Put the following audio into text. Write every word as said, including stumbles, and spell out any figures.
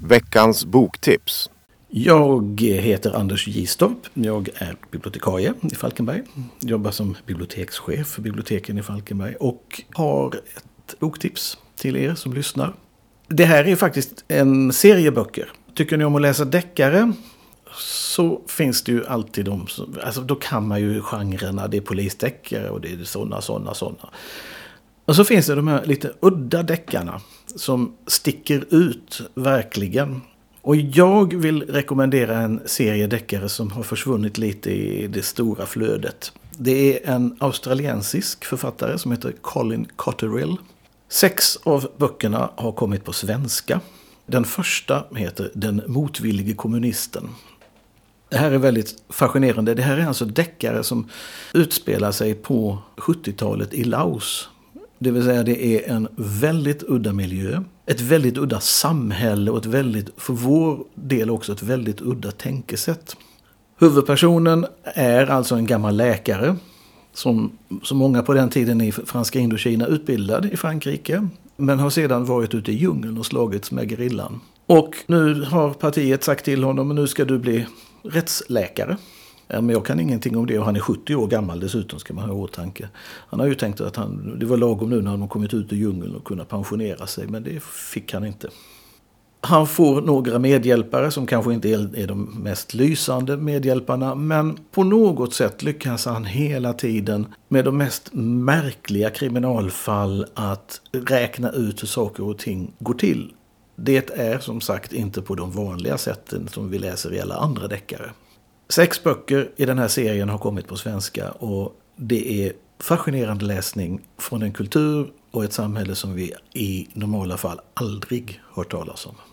Veckans boktips. Jag heter Anders Gistorp. Jag är bibliotekarie i Falkenberg. Jobbar som bibliotekschef för biblioteken i Falkenberg och har ett boktips till er som lyssnar. Det här är faktiskt en serie böcker. Tycker ni om att läsa deckare så finns det ju alltid de som, alltså då kan man ju genrerna, det är polisdeckare och det är sådana, sådana, sådana. Och så finns det de här lite udda deckarna som sticker ut verkligen. Och jag vill rekommendera en serie deckare som har försvunnit lite i det stora flödet. Det är en australiensisk författare som heter Colin Cotterill. Sex av böckerna har kommit på svenska. Den första heter Den motvillige kommunisten. Det här är väldigt fascinerande. Det här är alltså deckare som utspelar sig på sjuttiotalet i Laos. Det vill säga det är en väldigt udda miljö, ett väldigt udda samhälle och ett väldigt, för vår del också ett väldigt udda tänkesätt. Huvudpersonen är alltså en gammal läkare som, som många på den tiden i franska Indokina utbildad i Frankrike, men har sedan varit ute i djungeln och slagits med gerillan. Och nu har partiet sagt till honom, nu ska du bli rättsläkare. Men jag kan ingenting om det och han är sjuttio år gammal dessutom, ska man ha i åtanke. Han har ju tänkt att han, det var lagom nu när han kommit ut i djungeln och kunna pensionera sig, men det fick han inte. Han får några medhjälpare som kanske inte är de mest lysande medhjälparna, men på något sätt lyckas han hela tiden med de mest märkliga kriminalfall att räkna ut hur saker och ting går till. Det är som sagt inte på de vanliga sätten som vi läser i alla andra deckare. Sex böcker i den här serien har kommit på svenska och det är fascinerande läsning från en kultur och ett samhälle som vi i normala fall aldrig hört talas om.